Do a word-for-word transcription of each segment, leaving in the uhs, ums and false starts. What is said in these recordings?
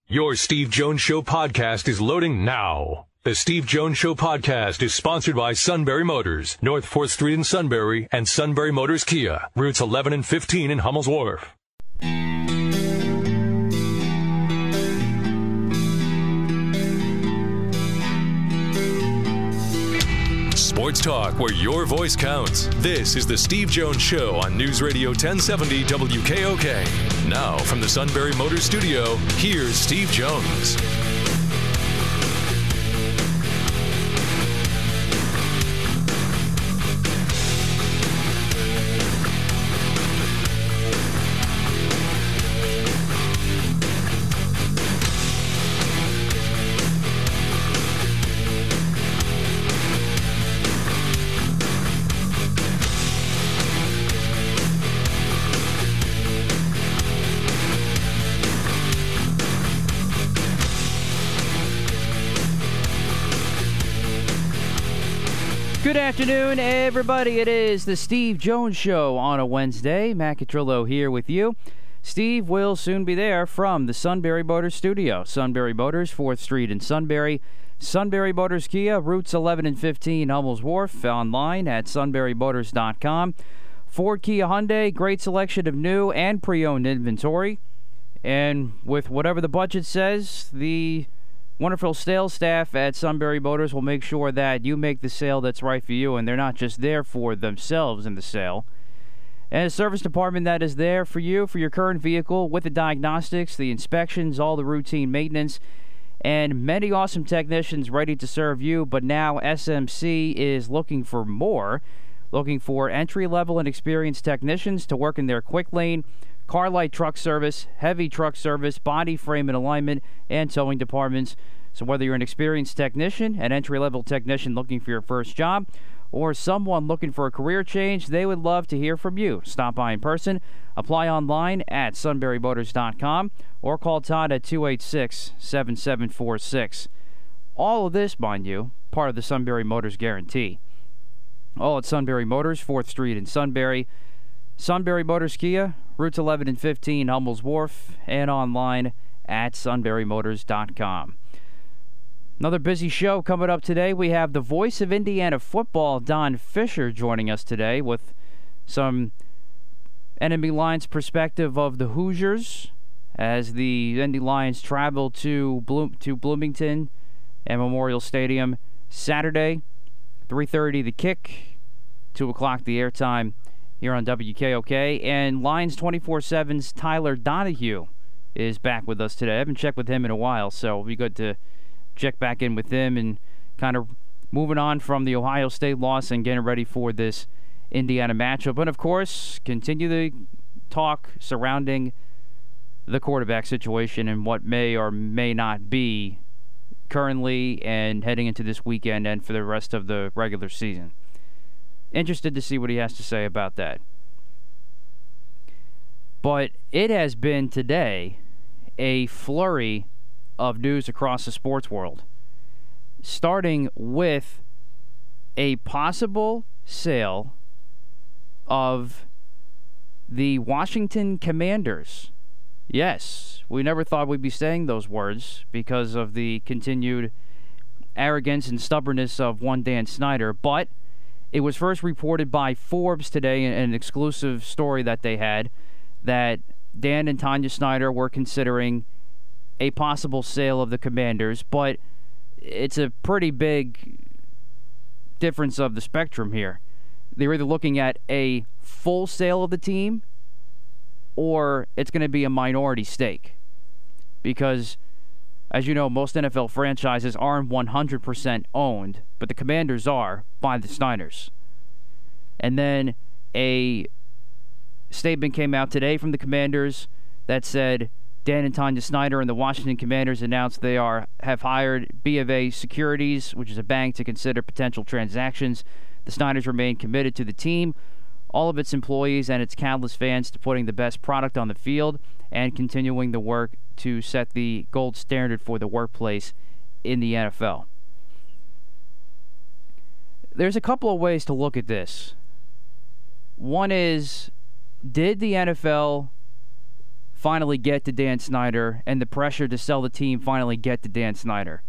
Your Steve Jones Show podcast is loading now. The Steve Jones Show podcast is sponsored by Sunbury Motors, North fourth Street in Sunbury, and Sunbury Motors Kia, routes eleven and fifteen in Hummel's Wharf. Sports talk where your voice counts. This is the Steve Jones Show on News Radio ten seventy W K O K. Now, from the Sunbury Motors Studio, here's Steve Jones. Good afternoon, everybody. It is the Steve Jones Show on a Wednesday. Matt Catrillo here with you. Steve will soon be there from the Sunbury Motors Studio. Sunbury Motors, fourth Street in Sunbury. Sunbury Motors Kia, routes eleven and fifteen, Hummel's Wharf. Online at sunbury motors dot com. Ford Kia Hyundai, great selection of new and pre-owned inventory. And with whatever the budget says, the wonderful sales staff at Sunbury Motors will make sure that you make the sale that's right for you, and they're not just there for themselves in the sale. And a service department that is there for you, for your current vehicle, with the diagnostics, the inspections, all the routine maintenance, and many awesome technicians ready to serve you. But now S M C is looking for more, looking for entry-level and experienced technicians to work in their quick lane, car light truck service, heavy truck service, body frame and alignment, and towing departments. So whether you're an experienced technician, an entry-level technician looking for your first job, or someone looking for a career change, they would love to hear from you. Stop by in person, apply online at sunbury motors dot com, or call Todd at two eight six, seven seven four six. All of this, mind you, part of the Sunbury Motors Guarantee. All at Sunbury Motors, fourth Street in Sunbury. Sunbury Motors Kia, routes eleven and fifteen, Hummel's Wharf, and online at sunbury motors dot com. Another busy show coming up today. We have the voice of Indiana football, Don Fisher, joining us today with some Enemy Lions perspective of the Hoosiers as the Indy Lions travel to Bloom- to Bloomington and Memorial Stadium Saturday, three thirty the kick, two o'clock the airtime here on W K O K. And Lions twenty-four seven's Tyler Donahue is back with us today. I haven't checked with him in a while, so it'll be good to check back in with him and kind of moving on from the Ohio State loss and getting ready for this Indiana matchup. And, of course, continue the talk surrounding the quarterback situation and what may or may not be currently and heading into this weekend and for the rest of the regular season. Interested to see what he has to say about that. But it has been today a flurry of news across the sports world, starting with a possible sale of the Washington Commanders. Yes, we never thought we'd be saying those words because of the continued arrogance and stubbornness of one Dan Snyder, but it was first reported by Forbes today in an exclusive story that they had that Dan and Tanya Snyder were considering a possible sale of the Commanders, but it's a pretty big difference of the spectrum here. They're either looking at a full sale of the team or it's going to be a minority stake. Because, as you know, most N F L franchises aren't one hundred percent owned, but the Commanders are by the Snyders. And then a statement came out today from the Commanders that said Dan and Tanya Snyder and the Washington Commanders announced they are have hired B of A Securities, which is a bank, to consider potential transactions. The Snyders remain committed to the team, all of its employees, and its countless fans to putting the best product on the field and continuing the work to set the gold standard for the workplace in the N F L. There's a couple of ways to look at this. One is, did the N F L finally get to Dan Snyder and the pressure to sell the team finally get to Dan Snyder.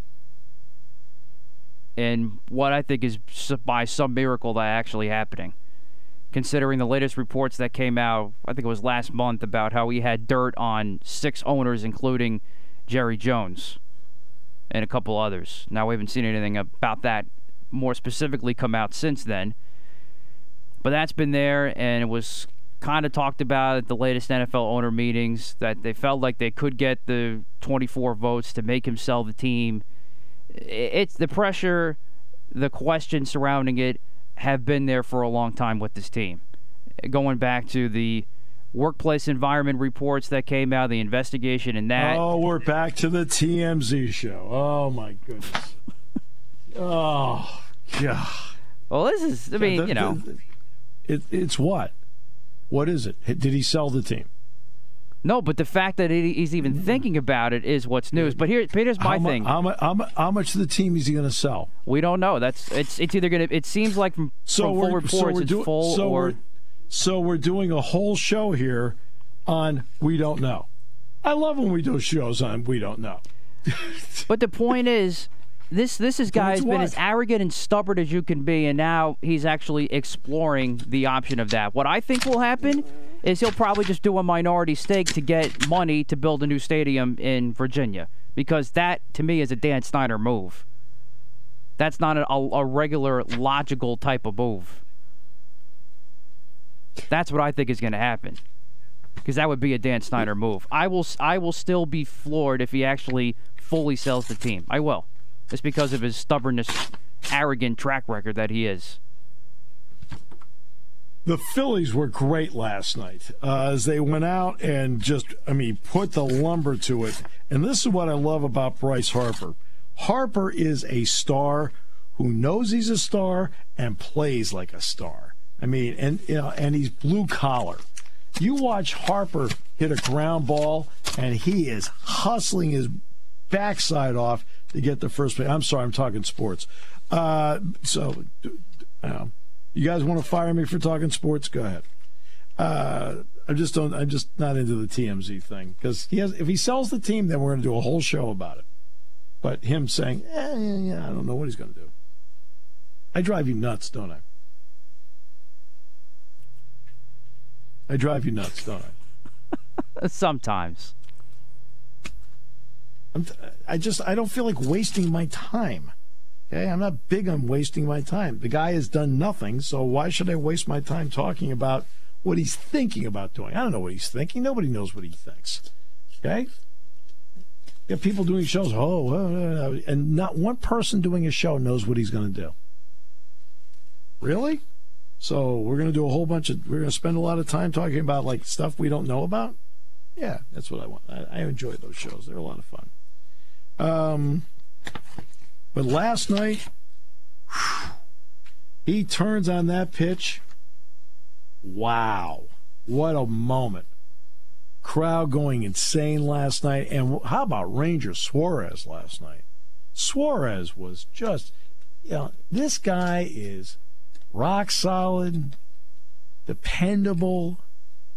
And what I think is by some miracle that actually happening. Considering the latest reports that came out, I think it was last month, about how he had dirt on six owners, including Jerry Jones and a couple others. Now, we haven't seen anything about that more specifically come out since then. But that's been there, and it was kind of talked about at the latest N F L owner meetings that they felt like they could get the twenty-four votes to make him sell the team. It's the pressure, the questions surrounding it have been there for a long time with this team. Going back to the workplace environment reports that came out, the investigation in that. Oh, we're back to the T M Z show. Oh, my goodness. Oh, God. Well, this is, I mean, the, the, you know. The, it, it's what? What is it? Did he sell the team? No, but the fact that he's even thinking about it is what's news. But here, here's my how thing. Mu- how, mu- how, mu- how much of the team is he going to sell? We don't know. That's it's it's either going to. It seems like from, so from full reports, so it's do, full so or. We're, so we're doing a whole show here on we don't know. I love when we do shows on we don't know. But the point is, this this is guy has been as arrogant and stubborn as you can be, and now he's actually exploring the option of that. What I think will happen is he'll probably just do a minority stake to get money to build a new stadium in Virginia, because that, to me, is a Dan Snyder move. That's not a, a regular, logical type of move. That's what I think is going to happen, because that would be a Dan Snyder move. I will I will still be floored if he actually fully sells the team. I will. Just because of his stubbornness, arrogant track record that he is. The Phillies were great last night uh, as they went out and just, I mean, put the lumber to it. And this is what I love about Bryce Harper. Harper is a star who knows he's a star and plays like a star. I mean, and you know, and he's blue collar. You watch Harper hit a ground ball, and he is hustling his backside off to get the first play. I'm sorry, I'm talking sports. Uh, so, um, you guys want to fire me for talking sports? Go ahead. Uh, I'm just don't. I'm just not into the T M Z thing, because he has. If he sells the team, then we're going to do a whole show about it. But him saying, eh, yeah, I don't know what he's going to do. I drive you nuts, don't I? I drive you nuts, don't I? Sometimes. I'm t- I just I don't feel like wasting my time. Okay, I'm not big on wasting my time. The guy has done nothing, so why should I waste my time talking about what he's thinking about doing? I don't know what he's thinking. Nobody knows what he thinks. Okay? You have people doing shows, oh, uh, uh, and not one person doing a show knows what he's going to do. Really? So we're going to do a whole bunch of, we're going to spend a lot of time talking about, like, stuff we don't know about? Yeah, that's what I want. I, I enjoy those shows. They're a lot of fun. Um... But last night, whew, he turns on that pitch. Wow. What a moment. Crowd going insane last night. And how about Ranger Suarez last night? Suarez was just, you know, this guy is rock solid, dependable.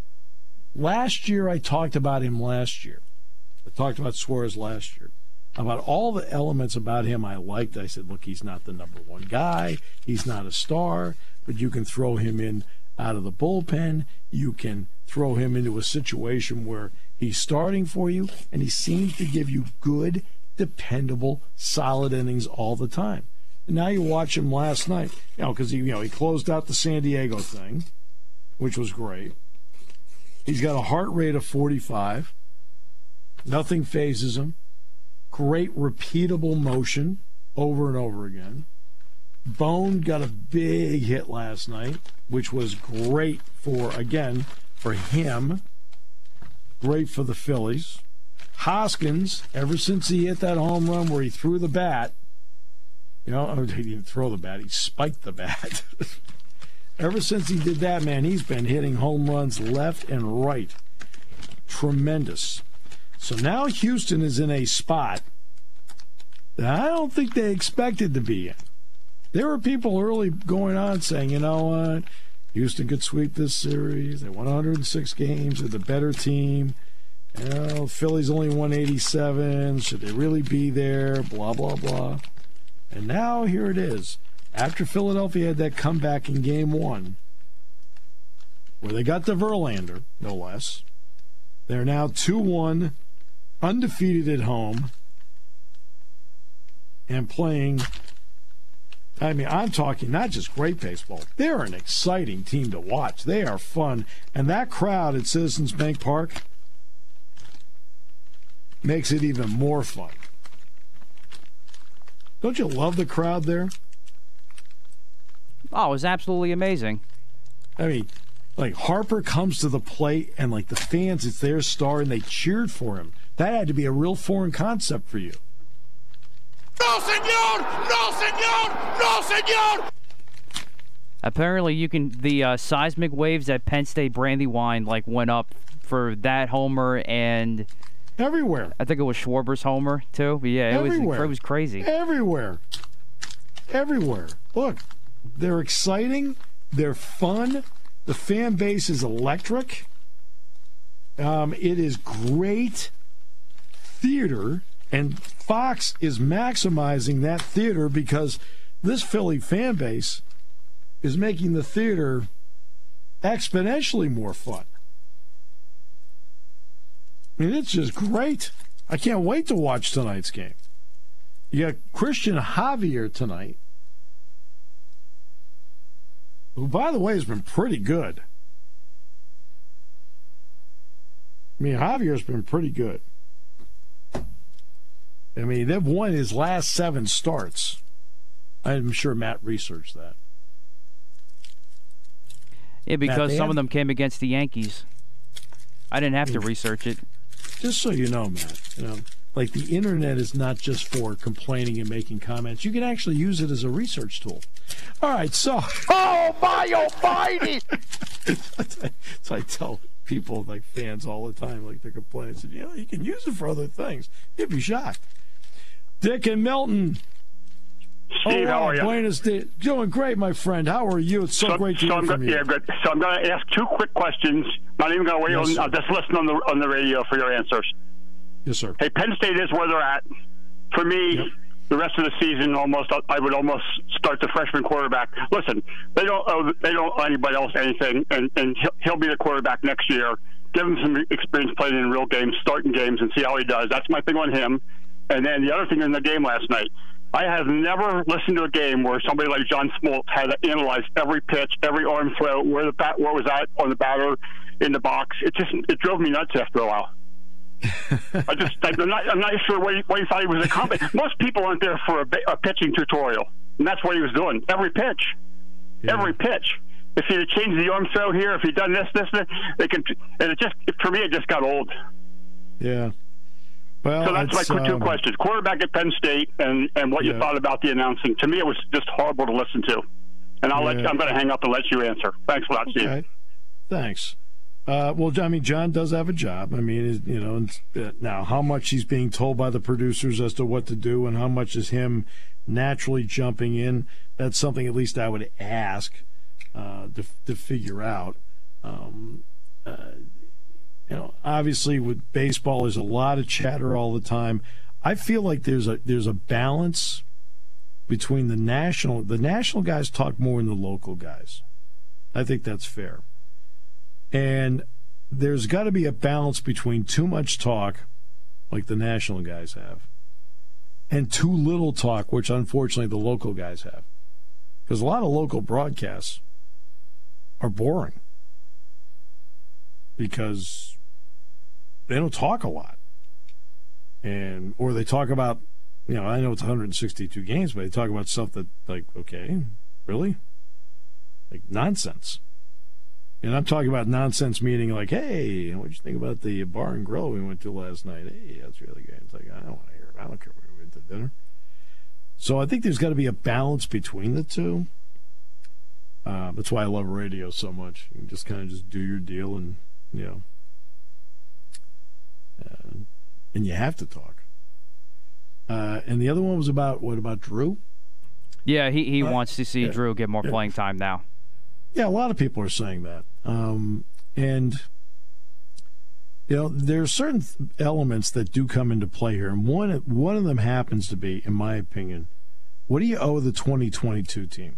Last year, I talked about him last year. I talked about Suarez last year. About all the elements about him I liked. I said, look, he's not the number one guy. He's not a star, but you can throw him in out of the bullpen. You can throw him into a situation where he's starting for you, and he seems to give you good, dependable, solid innings all the time. And now you watch him last night, you know, because he, you know, he closed out the San Diego thing, which was great. He's got a heart rate of forty-five. Nothing phases him. Great repeatable motion over and over again. Bone got a big hit last night, which was great for, again, for him. Great for the Phillies. Hoskins, ever since he hit that home run where he threw the bat, you know, he didn't throw the bat, he spiked the bat. Ever since he did that, man, he's been hitting home runs left and right. Tremendous. So now Houston is in a spot that I don't think they expected to be in. There were people early going on saying, you know what, Houston could sweep this series. They won one hundred six games. They're the better team. You know, Philly's only one eighty-seven. Should they really be there? Blah, blah, blah. And now here it is. After Philadelphia had that comeback in game one, where they got the Verlander, no less, they're now two one, undefeated at home, and playing, I mean, I'm talking not just great baseball. They're an exciting team to watch. They are fun. And that crowd at Citizens Bank Park makes it even more fun. Don't you love the crowd there? Oh, it was absolutely amazing. I mean, like Harper comes to the plate and like the fans, it's their star and they cheered for him. That had to be a real foreign concept for you. No, senor! No, senor! No, senor! Apparently, you can the uh, seismic waves at Penn State Brandywine like went up for that homer and everywhere. I think it was Schwarber's homer too. But yeah, it everywhere. was it was crazy. Everywhere, everywhere. Look, they're exciting. They're fun. The fan base is electric. Um, it is great theater, and Fox is maximizing that theater because this Philly fan base is making the theater exponentially more fun. I mean, it's just great. I can't wait to watch tonight's game. You got Christian Javier tonight, who, by the way, has been pretty good. I mean, Javier's been pretty good. I mean, they've won his last seven starts. I'm sure Matt researched that. Yeah, because some of them came against the Yankees. I didn't have to research it. Just so you know, Matt, you know, like the internet is not just for complaining and making comments. You can actually use it as a research tool. All right, so. Oh, my almighty! So I tell people, like fans all the time, like they're complaining. I said, you know, you can use it for other things. You'd be shocked. Dick and Milton. Steve, oh, how are you? Buenos Dias. Doing great, my friend. How are you? It's so, so great to so hear I'm from go- you. Yeah, good. So I'm going to ask two quick questions. Not even going to wait. Yes, on, I'll just listen on the on the radio for your answers. Yes, sir. Hey, Penn State is where they're at. For me, Yep. the rest of the season, almost I would almost start the freshman quarterback. Listen, they don't owe they don't owe anybody else anything, and and he'll, he'll be the quarterback next year. Give him some experience playing in real games, starting games, and see how he does. That's my thing on him. And then the other thing in the game last night, I have never listened to a game where somebody like John Smoltz had to analyze every pitch, every arm throw, where the bat, where was that on the batter, in the box. It just it drove me nuts after a while. I just I'm not I'm not sure what he, what he thought he was accomplishing. Most people aren't there for a, a pitching tutorial, and that's what he was doing. Every pitch, Yeah. every pitch. If he'd changed the arm throw here, if he'd done this, this, this, they can. And it just for me, it just got old. Yeah. Well, So that's my two um, questions: quarterback at Penn State, and, and what you Yeah. thought about the announcing. To me, it was just horrible to listen to. And I'll let Yeah. you, I'm going to hang up and let you answer. Thanks a lot, Steve. Okay. Thanks. Uh, well, I mean, John does have a job. I mean, you know, and, uh, now how much he's being told by the producers as to what to do and how much is him naturally jumping in, that's something at least I would ask uh, to, to figure out. Um, uh, you know, obviously with baseball, there's a lot of chatter all the time. I feel like there's a there's a balance between the national the national guys talk more than the local guys. I think that's fair. And there's got to be a balance between too much talk, like the national guys have, and too little talk, which unfortunately the local guys have. Because a lot of local broadcasts are boring because they don't talk a lot. And or they talk about, you know, I know it's one hundred sixty-two games, but they talk about stuff that, like, okay, really? Like nonsense. And I'm talking about nonsense meaning like, hey, what'd you think about the bar and grill we went to last night? Hey, that's really good. It's like, I don't want to hear it. I don't care where we went to dinner. So I think there's got to be a balance between the two. Uh, that's why I love radio so much. You can just kind of just do your deal and, you know, uh, and you have to talk. Uh, and the other one was about, what, about Drew? Yeah, he, he Uh, wants to see yeah. Drew get more Yeah. playing time now. Yeah, a lot of people are saying that. Um, and You know, there are certain elements that do come into play here, and one one of them happens to be, in my opinion, what do you owe the twenty twenty-two team?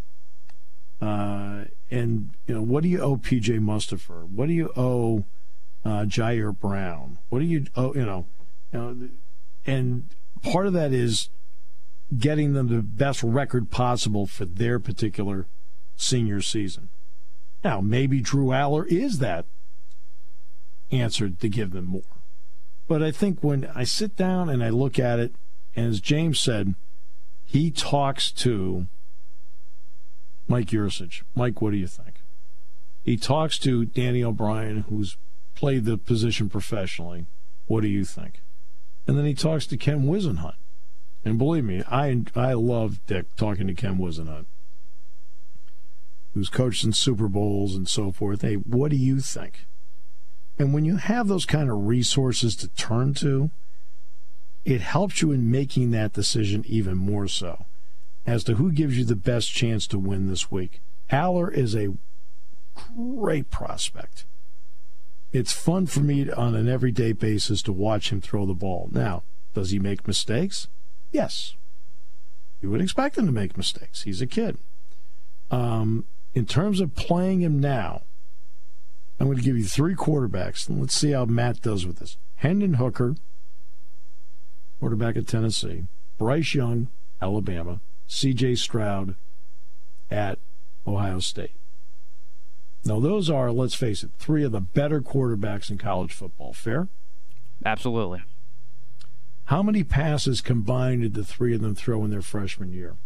Uh, and you know, what do you owe P J Mustipher? What do you owe uh, Jair Brown? What do you owe? You know, you know, and part of that is getting them the best record possible for their particular senior season. Now, maybe Drew Aller is that answer to give them more. But I think when I sit down and I look at it, and as James said, he talks to Mike Yurcich. Mike, what do you think? He talks to Danny O'Brien, who's played the position professionally. What do you think? And then he talks to Ken Whisenhunt. And believe me, I I love Dick talking to Ken Whisenhunt, who's coached in Super Bowls and so forth. Hey, what do you think? And when you have those kind of resources to turn to, it helps you in making that decision even more so as to who gives you the best chance to win this week. Aller is a great prospect. It's fun for me on an everyday basis to watch him throw the ball. Now, does he make mistakes? Yes. You would expect him to make mistakes. He's a kid. Um, in terms of playing him now, I'm going to give you three quarterbacks, and let's see how Matt does with this. Hendon Hooker, quarterback at Tennessee. Bryce Young, Alabama. C J Stroud at Ohio State. Now, those are, let's face it, three of the better quarterbacks in college football. Fair? Absolutely. How many passes combined did the three of them throw in their freshman year?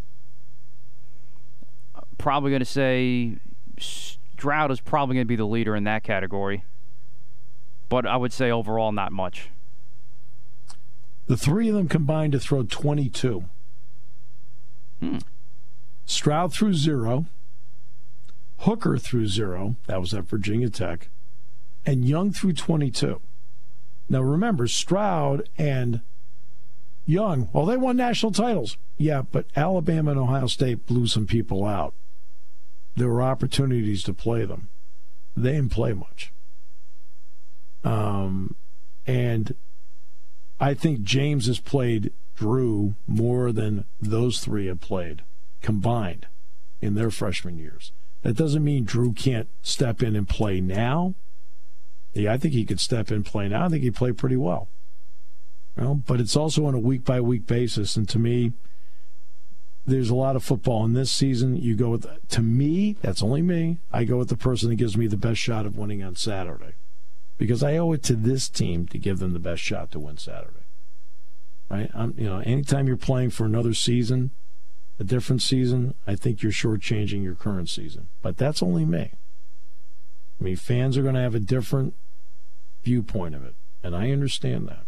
Probably going to say Stroud is probably going to be the leader in that category. But I would say overall not much. The three of them combined to throw twenty-two. Hmm. Stroud threw zero. Hooker threw zero. That was at Virginia Tech. And Young threw twenty-two. Now remember, Stroud and Young, well, they won national titles. Yeah, but Alabama and Ohio State blew some people out. There were opportunities to play them. They didn't play much. Um, and I think James has played Drew more than those three have played combined in their freshman years. That doesn't mean Drew can't step in and play now. Yeah, I think he could step in and play now. I think he'd play pretty well. Well, but it's also on a week-by-week basis, and to me, there's a lot of football in this season. You go with, to me, that's only me, I go with the person that gives me the best shot of winning on Saturday. Because I owe it to this team to give them the best shot to win Saturday. Right? I'm, you know, anytime you're playing for another season, a different season, I think you're shortchanging your current season. But that's only me. I mean, fans are going to have a different viewpoint of it, and I understand that.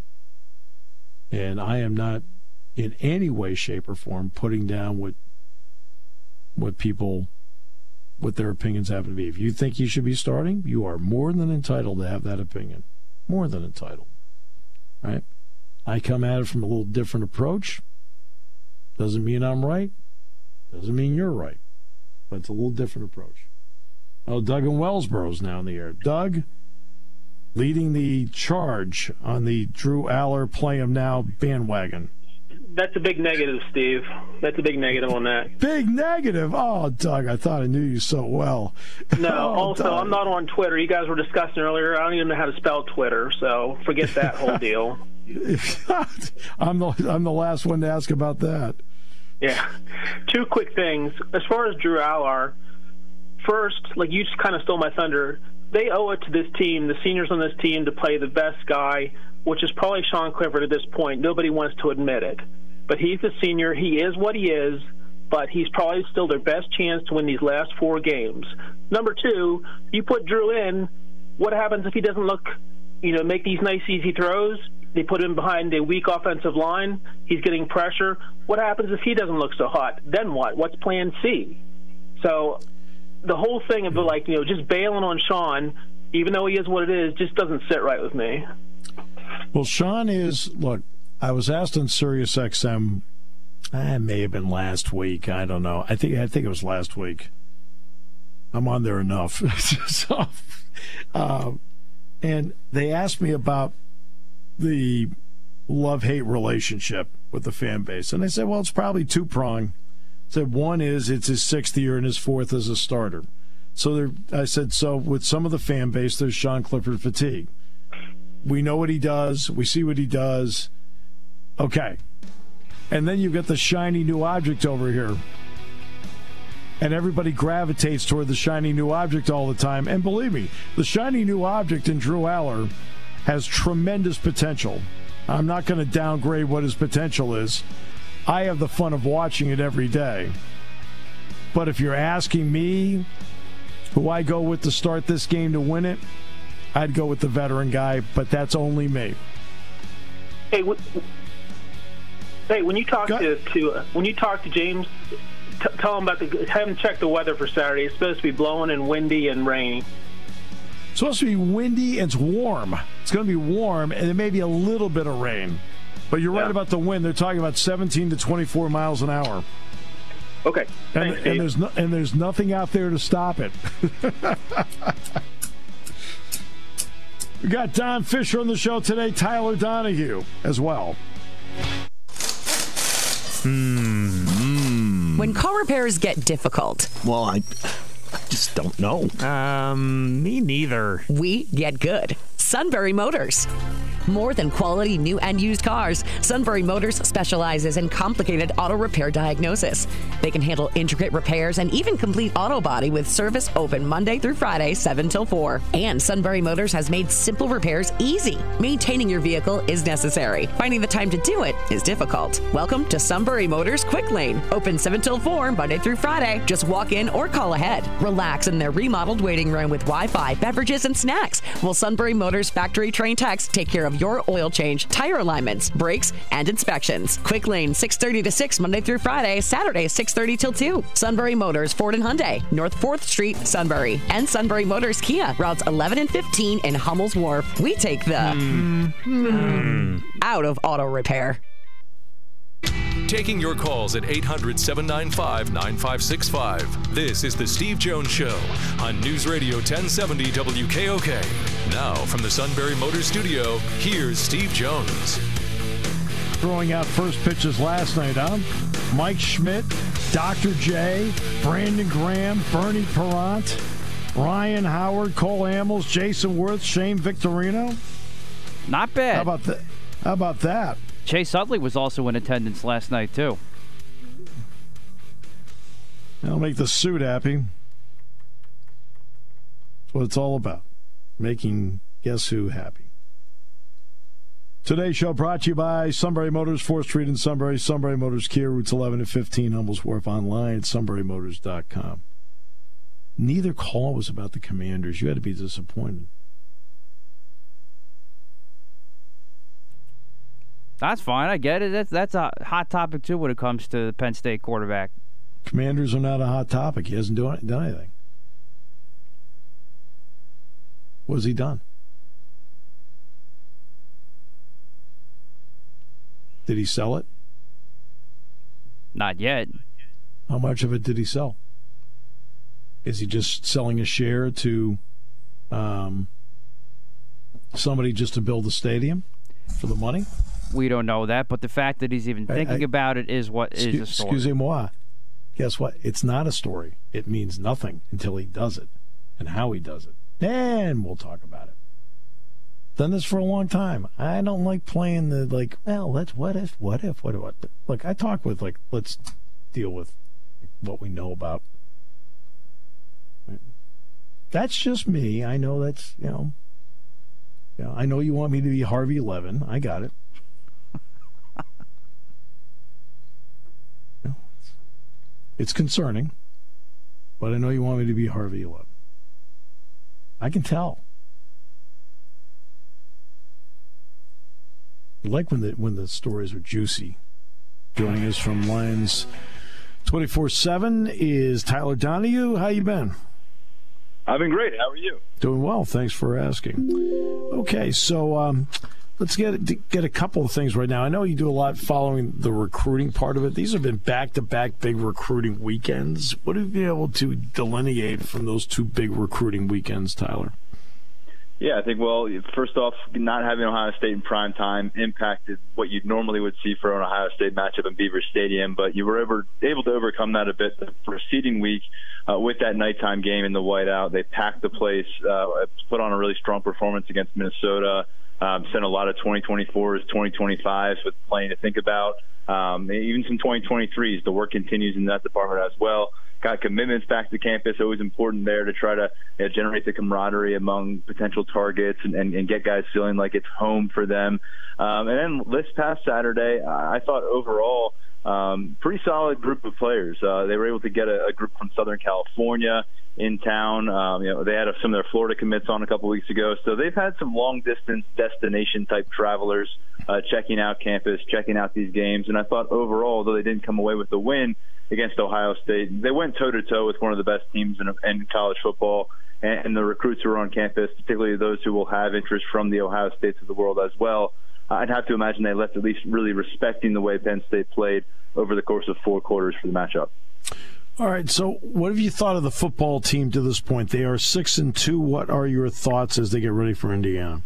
And I am not in any way, shape, or form putting down what what people, what their opinions happen to be. If you think he should be starting, you are more than entitled to have that opinion. More than entitled. Right? I come at it from a little different approach. Doesn't mean I'm right. Doesn't mean you're right. But it's a little different approach. Oh, Doug in Wellsboro's now in the air. Doug, leading the charge on the Drew Aller play him now bandwagon. That's a big negative, Steve. That's a big negative on that. Big negative? Oh, Doug, I thought I knew you so well. No, oh, also, Doug. I'm not on Twitter. You guys were discussing earlier. I don't even know how to spell Twitter, so forget that whole deal. I'm the I'm the last one to ask about that. Yeah. Two quick things. As far as Drew Aller, first, like you just kind of stole my thunder, they owe it to this team, the seniors on this team, to play the best guy, which is probably Sean Clifford at this point. Nobody wants to admit it. But he's the senior. He is what he is, but he's probably still their best chance to win these last four games. Number two, you put Drew in, what happens if he doesn't look, you know, make these nice, easy throws? They put him behind a weak offensive line. He's getting pressure. What happens if he doesn't look so hot? Then what? What's plan C? So the whole thing of, like, you know, just bailing on Sean, even though he is what it is, just doesn't sit right with me. Well, Sean is, look, I was asked on Sirius X M, it may have been last week, I don't know. I think I think it was last week. I'm on there enough. so, uh, And they asked me about the love-hate relationship with the fan base. And I said, well, it's probably two-pronged. I said, one is it's his sixth year and his fourth as a starter. So there, I said, so with some of the fan base, there's Sean Clifford fatigue. We know what he does. We see what he does. Okay. And then you've got the shiny new object over here. And everybody gravitates toward the shiny new object all the time. And believe me, the shiny new object in Drew Aller has tremendous potential. I'm not going to downgrade what his potential is. I have the fun of watching it every day. But if you're asking me who I go with to start this game to win it, I'd go with the veteran guy, but that's only me. Hey, w- hey, when you talk to, to uh, when you talk to James, t- tell him about the have him check the weather for Saturday. It's supposed to be blowing and windy and rainy. It's supposed to be windy and it's warm. It's going to be warm, and there may be a little bit of rain. But you're yeah. right about the wind. They're talking about seventeen to twenty-four miles an hour. Okay. And, Thanks, and there's no, and there's nothing out there to stop it. We got Don Fisher on the show today, Tyler Donahue as well. Hmm. When car repairs get difficult. Well, I, I just don't know. Um, me neither. We get good. Sunbury Motors. More than quality new and used cars, Sunbury Motors specializes in complicated auto repair diagnosis. They can handle intricate repairs and even complete auto body with service open Monday through Friday, seven till four. And Sunbury Motors has made simple repairs easy. Maintaining your vehicle is necessary. Finding the time to do it is difficult. Welcome to Sunbury Motors Quick Lane. Open seven till four, Monday through Friday. Just walk in or call ahead. Relax in their remodeled waiting room with Wi-Fi, beverages, and snacks. While Sunbury Motors factory trained techs take care of your oil change, tire alignments, brakes, and inspections. Quick Lane, six thirty to six, Monday through Friday, Saturday, six thirty till two. Sunbury Motors, Ford and Hyundai, North fourth Street, Sunbury. And Sunbury Motors Kia, routes eleven and fifteen in Hummel's Wharf. We take the mm. Mm. out of auto repair. Taking your calls at eight hundred, seven nine five, nine five six five. This is The Steve Jones Show on News Radio ten seventy W K O K. Now, from the Sunbury Motors Studio, here's Steve Jones. Throwing out first pitches last night, huh? Mike Schmidt, Doctor J, Brandon Graham, Bernie Parent, Ryan Howard, Cole Hamels, Jason Worth, Shane Victorino. Not bad. How about that? How about that? Chase Utley was also in attendance last night, too. That'll make the suit happy. That's what it's all about. Making Guess Who happy. Today's show brought to you by Sunbury Motors, fourth Street in Sunbury. Sunbury Motors Kia, routes eleven and fifteen, Hummel's Wharf, online at sunbury motors dot com. Neither call was about the Commanders. You had to be disappointed. That's fine. I get it. That's that's a hot topic, too, when it comes to the Penn State quarterback. Commanders are not a hot topic. He hasn't done, done anything. What has he done? Did he sell it? Not yet. How much of it did he sell? Is he just selling a share to um, somebody just to build a stadium for the money? We don't know that, but the fact that he's even thinking I, I, about it is what is excuse, a story. Excusez-moi. Guess what? It's not a story. It means nothing until he does it and how he does it. Then we'll talk about it. Done this for a long time. I don't like playing the, like, well, let's, what if, what if, what if. Look, I talk with, like, let's deal with what we know about. That's just me. I know that's, you know, you know I know you want me to be Harvey Levin. I got it. It's concerning, but I know you want me to be Harvey Levin. I can tell. I like when the when the stories are juicy. Joining us from Lions twenty-four seven is Tyler Donahue. How you been? I've been great. How are you? Doing well. Thanks for asking. Okay, so um, let's get get a couple of things right now. I know you do a lot following the recruiting part of it. These have been back-to-back big recruiting weekends. What have you been able to delineate from those two big recruiting weekends, Tyler? Yeah, I think, well, first off, not having Ohio State in prime time impacted what you normally would see for an Ohio State matchup in Beaver Stadium, but you were able, able to overcome that a bit the preceding week uh, with that nighttime game in the whiteout. They packed the place, uh, put on a really strong performance against Minnesota, um, sent a lot of twenty twenty-fours, twenty twenty-fives with plenty to think about, um, even some twenty twenty-threes. The work continues in that department as well. Got commitments back to campus, always important there to try to you know, generate the camaraderie among potential targets and, and, and get guys feeling like it's home for them. Um, and then this past Saturday, I thought overall um, pretty solid group of players. Uh, they were able to get a, a group from Southern California in town. Um, you know, they had a, some of their Florida commits on a couple weeks ago. So they've had some long-distance destination-type travelers uh, checking out campus, checking out these games. And I thought overall, although they didn't come away with the win against Ohio State, they went toe-to-toe with one of the best teams in, in college football, and, and the recruits who are on campus, particularly those who will have interest from the Ohio States of the world as well. I'd have to imagine they left at least really respecting the way Penn State played over the course of four quarters for the matchup. All right, so what have you thought of the football team to this point? They are six and two. What are your thoughts as they get ready for Indiana?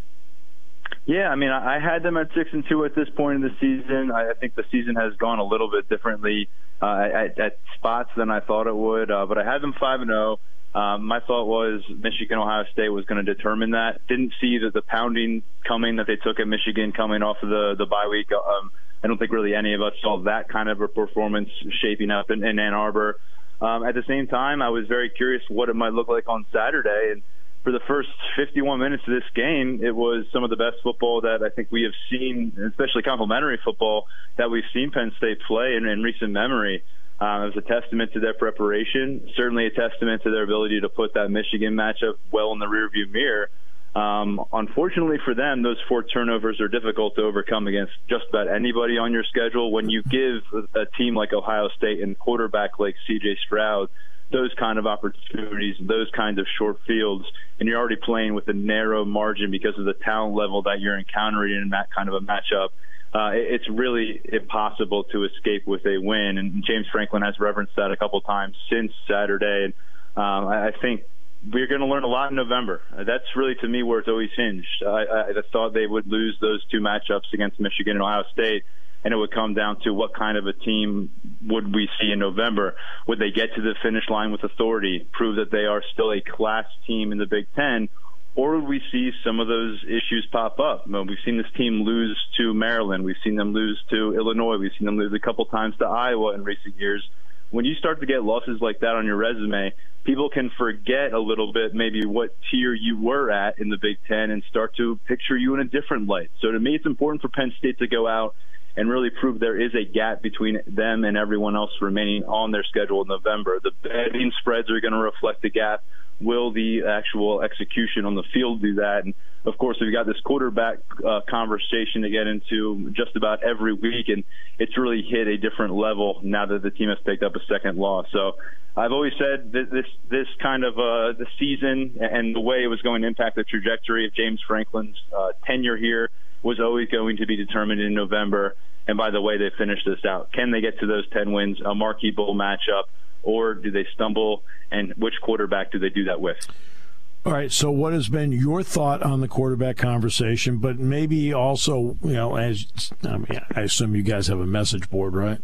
Yeah, I mean, I had them at six and two at this point in the season. I think the season has gone a little bit differently uh, at, at spots than I thought it would, uh, but I had them five and zero. Um, my thought was Michigan, Ohio State was going to determine that. Didn't see that the pounding coming that they took at Michigan coming off of the the bye week. Um, I don't think really any of us saw that kind of a performance shaping up in, in Ann Arbor. Um, at the same time, I was very curious what it might look like on Saturday, and for the first fifty-one minutes of this game, it was some of the best football that I think we have seen, especially complimentary football, that we've seen Penn State play in, in recent memory. Um, it was a testament to their preparation, certainly a testament to their ability to put that Michigan matchup well in the rearview mirror. Um, unfortunately for them, those four turnovers are difficult to overcome against just about anybody on your schedule. When you give a team like Ohio State and quarterback like C J Stroud those kind of opportunities, those kinds of short fields, and you're already playing with a narrow margin because of the talent level that you're encountering in that kind of a matchup, uh, it's really impossible to escape with a win. And James Franklin has referenced that a couple times since Saturday. And um, I think we're going to learn a lot in November. That's really, to me, where it's always hinged. I, I thought they would lose those two matchups against Michigan and Ohio State, and it would come down to what kind of a team would we see in November. Would they get to the finish line with authority, prove that they are still a class team in the Big Ten, or would we see some of those issues pop up? Well, we've seen this team lose to Maryland. We've seen them lose to Illinois. We've seen them lose a couple times to Iowa in recent years. When you start to get losses like that on your resume, people can forget a little bit maybe what tier you were at in the Big Ten and start to picture you in a different light. So to me, it's important for Penn State to go out and really prove there is a gap between them and everyone else remaining on their schedule in November. The betting spreads are going to reflect the gap. Will the actual execution on the field do that? And, of course, we've got this quarterback uh, conversation to get into just about every week, and it's really hit a different level now that the team has picked up a second loss. So I've always said that this this kind of uh, the season and the way it was going to impact the trajectory of James Franklin's uh, tenure here was always going to be determined in November. And by the way, they finished this out. Can they get to those ten wins, a marquee bowl matchup, or do they stumble? And which quarterback do they do that with? All right, so what has been your thought on the quarterback conversation, but maybe also, you know, as I mean, I assume you guys have a message board, right?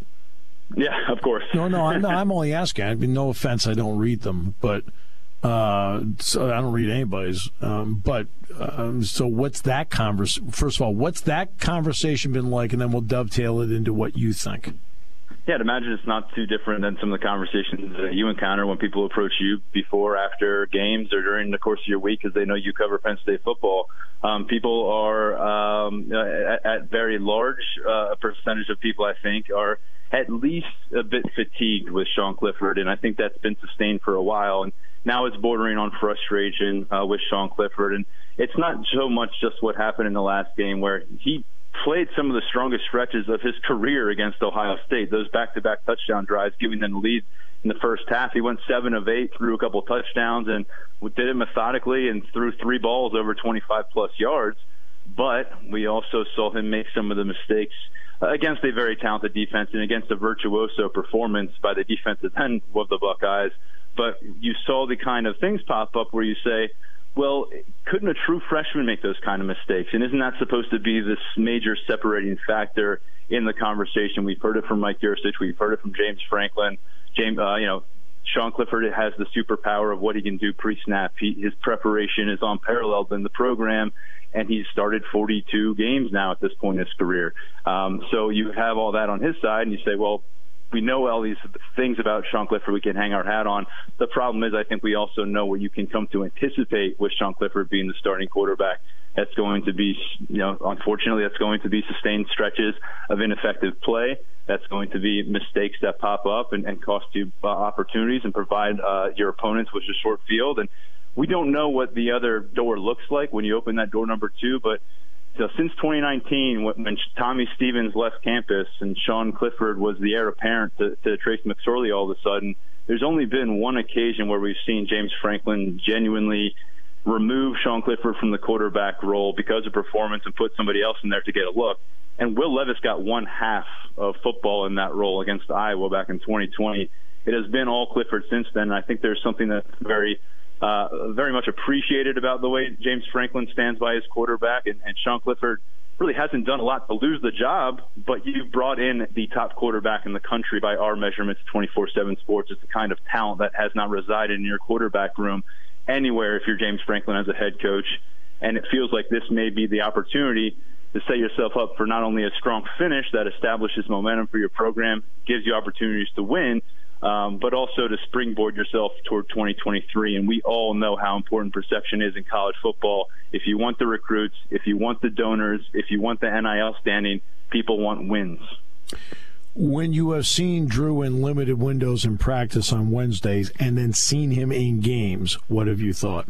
Yeah, of course. No, no, I'm, no, I'm only asking. I mean, no offense, I don't read them, but uh, so I don't read anybody's. Um, but um, so what's that convers? First of all, what's that conversation been like, and then we'll dovetail it into what you think. Yeah, I'd imagine it's not too different than some of the conversations that you encounter when people approach you before, after games, or during the course of your week, because they know you cover Penn State football. Um, people are, um, at, at very large uh, percentage of people, I think, are at least a bit fatigued with Sean Clifford, and I think that's been sustained for a while. And now it's bordering on frustration uh, with Sean Clifford. And it's not so much just what happened in the last game where he played some of the strongest stretches of his career against Ohio State, those back-to-back touchdown drives, giving them the lead in the first half. He went seven of eight, threw a couple touchdowns, and did it methodically and threw three balls over twenty-five plus yards. But we also saw him make some of the mistakes against a very talented defense and against a virtuoso performance by the defensive end of the Buckeyes. But you saw the kind of things pop up where you say, well, couldn't a true freshman make those kind of mistakes? And isn't that supposed to be this major separating factor in the conversation? We've heard it from Mike Yurcich. We've heard it from James Franklin. James, uh, you know, Sean Clifford has the superpower of what he can do pre-snap. He, his preparation is unparalleled in the program, and he's started forty-two games now at this point in his career. Um, so you have all that on his side, and you say, well, we know all these things about Sean Clifford we can hang our hat on. The problem is I think we also know what you can come to anticipate with Sean Clifford being the starting quarterback. That's going to be, you know, unfortunately, that's going to be sustained stretches of ineffective play. That's going to be mistakes that pop up and, and cost you uh, opportunities and provide uh, your opponents with a short field. And we don't know what the other door looks like when you open that door number two, but so since twenty nineteen, when Tommy Stevens left campus and Sean Clifford was the heir apparent to, to Trace McSorley all of a sudden, there's only been one occasion where we've seen James Franklin genuinely remove Sean Clifford from the quarterback role because of performance and put somebody else in there to get a look. And Will Levis got one half of football in that role against Iowa back in twenty twenty. It has been all Clifford since then. And I think there's something that's very Uh, very much appreciated about the way James Franklin stands by his quarterback, and, and Sean Clifford really hasn't done a lot to lose the job, but you've brought in the top quarterback in the country by our measurements, twenty-four seven Sports. It's the kind of talent that has not resided in your quarterback room anywhere if you're James Franklin as a head coach, and it feels like this may be the opportunity to set yourself up for not only a strong finish that establishes momentum for your program, gives you opportunities to win, Um, but also to springboard yourself toward twenty twenty-three. And we all know how important perception is in college football. If you want the recruits, if you want the donors, if you want the N I L standing, people want wins. When you have seen Drew in limited windows in practice on Wednesdays and then seen him in games, what have you thought?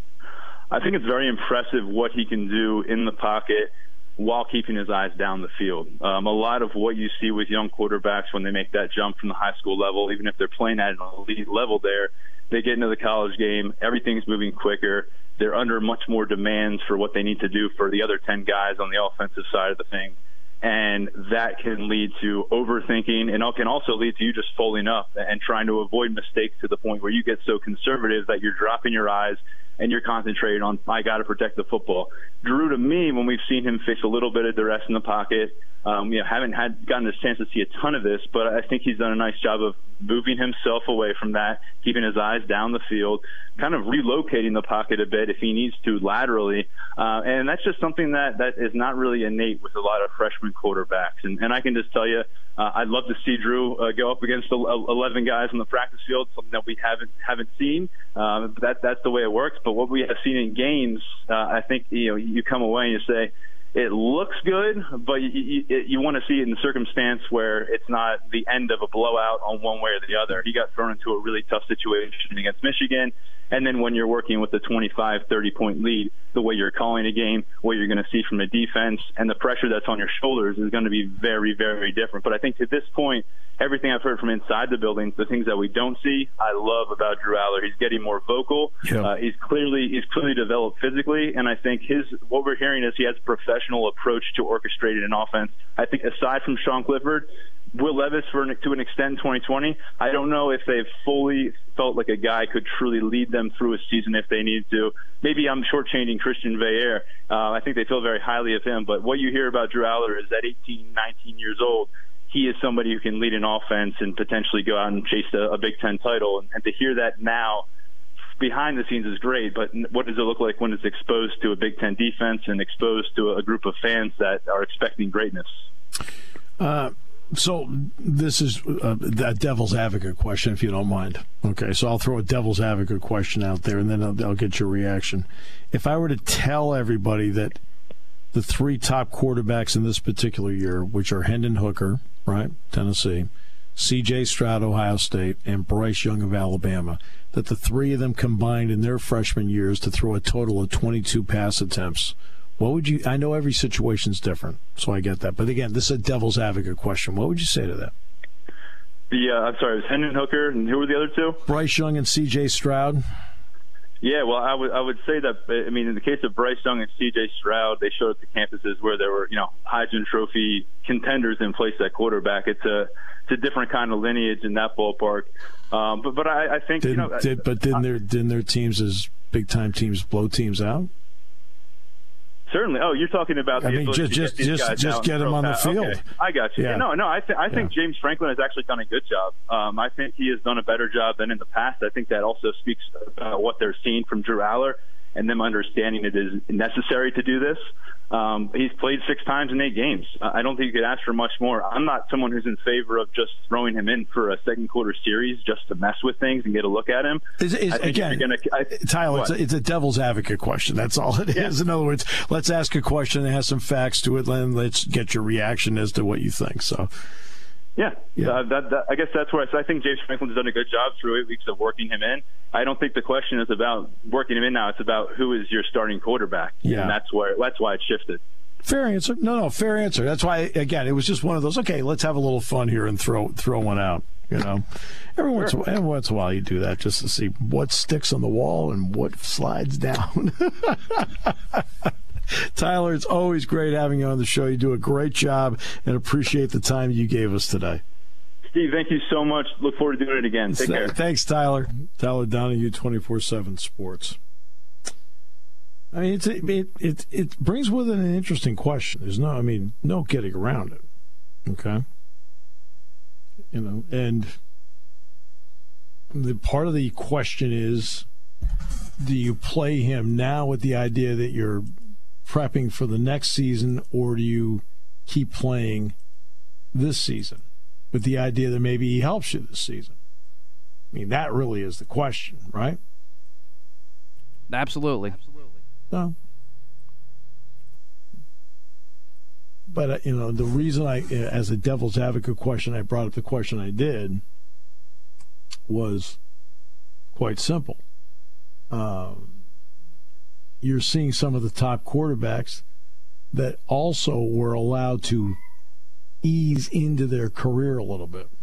I think it's very impressive what he can do in the pocket while keeping his eyes down the field. Um, a lot of what you see with young quarterbacks when they make that jump from the high school level, even if they're playing at an elite level there, they get into the college game, everything's moving quicker, they're under much more demands for what they need to do for the other ten guys on the offensive side of the thing. And that can lead to overthinking, and it can also lead to you just folding up and trying to avoid mistakes to the point where you get so conservative that you're dropping your eyes and you're concentrated on, I got to protect the football. Drew, to me, when we've seen him face a little bit of duress in the pocket, um, you know, haven't had gotten a chance to see a ton of this, but I think he's done a nice job of moving himself away from that, keeping his eyes down the field, kind of relocating the pocket a bit if he needs to laterally. Uh, and that's just something that, that is not really innate with a lot of freshman quarterbacks. And, and I can just tell you, uh, I'd love to see Drew uh, go up against eleven guys on the practice field, something that we haven't haven't seen. Uh, that that's the way it works. But what we have seen in games, uh, I think you know you come away and you say, it looks good, but you, you, you want to see it in a circumstance where it's not the end of a blowout on one way or the other. He got thrown into a really tough situation against Michigan, and then when you're working with a twenty-five, thirty-point lead, the way you're calling a game, what you're going to see from the defense, and the pressure that's on your shoulders is going to be very, very different. But I think to this point, everything I've heard from inside the building, the things that we don't see, I love about Drew Allar. He's getting more vocal. Yeah. Uh, he's clearly he's clearly developed physically, and I think his what we're hearing is he has a professional approach to orchestrating an offense. I think aside from Sean Clifford, Will Levis, for an, to an extent, twenty twenty, I don't know if they've fully felt like a guy could truly lead them through a season if they need to. Maybe I'm shortchanging Christian Veilleux. Uh, I think they feel very highly of him, but what you hear about Drew Allar is at eighteen, nineteen years old, he is somebody who can lead an offense and potentially go out and chase a, a Big Ten title. And, and to hear that now behind the scenes is great, but what does it look like when it's exposed to a Big Ten defense and exposed to a group of fans that are expecting greatness? Uh, so this is a, a devil's advocate question, if you don't mind. Okay, so I'll throw a devil's advocate question out there, and then I'll, I'll get your reaction. If I were to tell everybody that the three top quarterbacks in this particular year, which are Hendon Hooker, right, Tennessee, C J Stroud, Ohio State, and Bryce Young of Alabama, that the three of them combined in their freshman years to throw a total of twenty-two pass attempts, what would you – I know every situation's different, so I get that. But, again, this is a devil's advocate question. What would you say to that? The uh, I'm sorry, it was Hendon Hooker, and who were the other two? Bryce Young and C J Stroud. Yeah, well, I would I would say that, I mean, in the case of Bryce Young and C J Stroud, they showed up to campuses where there were, you know, Heisman Trophy contenders in place at quarterback. It's a it's a different kind of lineage in that ballpark. Um, but but I, I think, didn't, you know. Did, but didn't, their, didn't their teams as big-time teams blow teams out? Certainly. Oh, you're talking about the I mean, ability just to get just just, just get them on the field. Okay. I got you. Yeah. No, no. I, th- I think yeah. James Franklin has actually done a good job. Um, I think he has done a better job than in the past. I think that also speaks about what they're seeing from Drew Aller and them understanding it is necessary to do this. Um, he's played six times in eight games. I don't think you could ask for much more. I'm not someone who's in favor of just throwing him in for a second quarter series just to mess with things and get a look at him. Is, is, again, gonna, I, Tyler, it's a, it's a devil's advocate question. That's all it yeah. is. In other words, let's ask a question that has some facts to it, and let's get your reaction as to what you think. So, yeah, yeah. Uh, that, that, I guess that's where I, I think James Franklin's done a good job through eight weeks of working him in. I don't think the question is about working him in now. It's about who is your starting quarterback. Yeah. And that's where that's why it shifted. Fair answer. No, no, fair answer. That's why, again, it was just one of those, okay, let's have a little fun here and throw throw one out. You know, every, sure. once, every once in a while you do that just to see what sticks on the wall and what slides down. Tyler, it's always great having you on the show. You do a great job and appreciate the time you gave us today. Steve, thank you so much. Look forward to doing it again. Take care. Thanks, Tyler. Tyler Donahue, twenty-four seven Sports. I mean, it's, it, it it brings with it an interesting question. There's no, I mean, no getting around it. Okay? You know, and the part of the question is, do you play him now with the idea that you're prepping for the next season, or do you keep playing this season with the idea that maybe he helps you this season? I mean, that really is the question, right? Absolutely. No. But, uh, you know, the reason I, as a devil's advocate question, I brought up the question I did was quite simple. Um, you're seeing some of the top quarterbacks that also were allowed to ease into their career a little bit.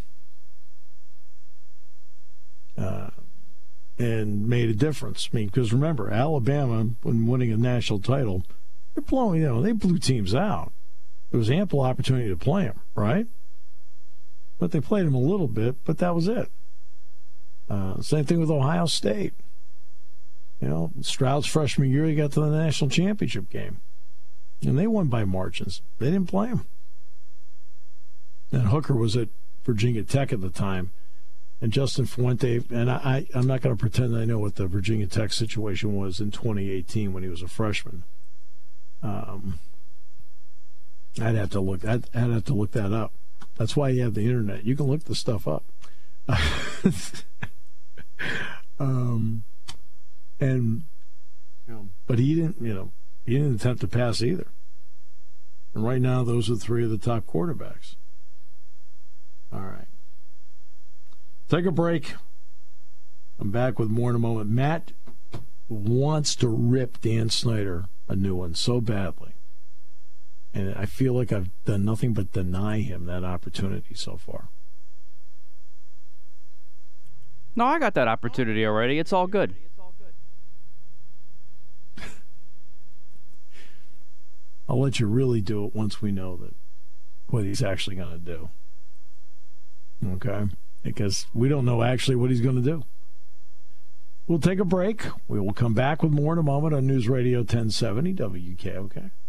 Uh, and made a difference. I mean, because remember, Alabama, when winning a national title, they're blowing, you know, they blew teams out. There was ample opportunity to play them, right? But they played them a little bit, but that was it. Uh, same thing with Ohio State. You know, Stroud's freshman year, he got to the national championship game. And they won by margins. They didn't play him. And Hooker was at Virginia Tech at the time. And Justin Fuente, and I, I, I'm not going to pretend I know what the Virginia Tech situation was in twenty eighteen when he was a freshman. Um, I'd have to look. I'd, I'd have to look that up. That's why you have the internet. You can look the stuff up. um, and you know, but he didn't. You know, he didn't attempt to pass either. And right now, those are three of the top quarterbacks. All right. Take a break. I'm back with more in a moment. Matt wants to rip Dan Snyder a new one so badly. And I feel like I've done nothing but deny him that opportunity so far. No, I got that opportunity already. It's all good. I'll let you really do it once we know that what he's actually going to do. Okay? Because we don't know actually what he's going to do. We'll take a break. We will come back with more in a moment on News Radio ten seventy W K O K.